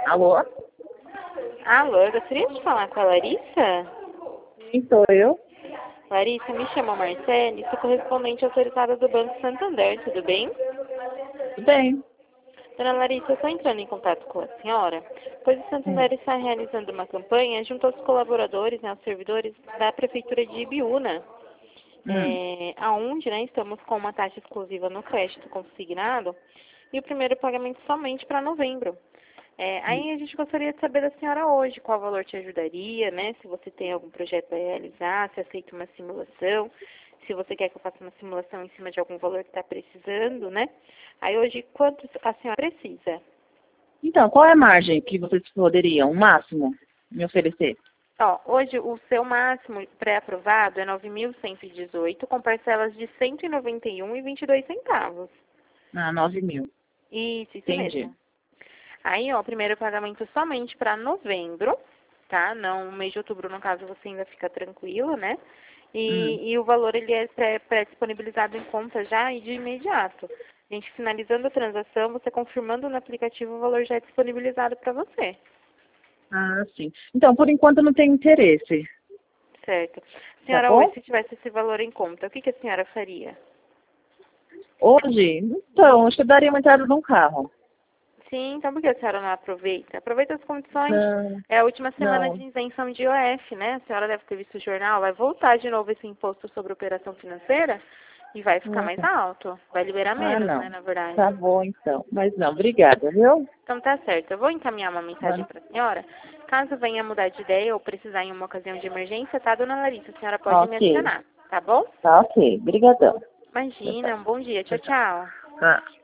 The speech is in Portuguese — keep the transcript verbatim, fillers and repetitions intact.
Alô? Alô, eu gostaria de falar com a Larissa? Sim, sou eu. Larissa, me chama Marcele, sou correspondente autorizada do Banco Santander, tudo bem? Tudo bem. Dona Larissa, eu estou entrando em contato com a senhora, pois o Hum. Santander está realizando uma campanha junto aos colaboradores, né, aos servidores da Prefeitura de Ibiúna, Hum. é, aonde né, estamos com uma taxa exclusiva no crédito consignado e o primeiro pagamento somente para novembro. É, aí a gente gostaria de saber da senhora hoje qual valor te ajudaria, né? Se você tem algum projeto para realizar, se aceita uma simulação, se você quer que eu faça uma simulação em cima de algum valor que está precisando, né? Aí hoje, quanto a senhora precisa? Então, qual é a margem que vocês poderiam, o máximo, me oferecer? Ó, hoje o seu máximo pré-aprovado é nove mil cento e dezoito, com parcelas de cento e noventa e um reais e vinte e dois centavos. Ah, nove mil. Isso, isso Entendi. mesmo. Aí, ó, o primeiro pagamento somente para novembro, tá? Não, o mês de outubro, no caso, você ainda fica tranquilo, né? Hum. E, e o valor, ele é pré- pré-disponibilizado em conta já e de imediato. A gente finalizando a transação, você confirmando no aplicativo, o valor já é disponibilizado para você, Ah, sim. Então, por enquanto não tem interesse, certo? tá Senhora, hoje, bom? se tivesse esse valor em conta, o que, que a senhora faria? Hoje, então, acho que eu daria uma entrada num carro. Sim, então por que a senhora não aproveita? Aproveita as condições. Não, É a última semana de não. isenção de I O F, né? A senhora deve ter visto o jornal. Vai voltar de novo esse imposto sobre operação financeira e vai ficar mais Ah, alto. Vai liberar ah, menos, né, não. na verdade. Tá bom, então. Mas não, obrigada, viu? Então tá certo. Eu vou encaminhar uma mensagem para a senhora. Caso venha mudar de ideia ou precisar em uma ocasião de emergência, tá, dona Larissa? A senhora pode me Ok. acionar, tá bom? Tá ok. Obrigadão. Tchau, Imagina, tchau. um bom dia. Tchau, Tchau, tchau. tchau. Ah.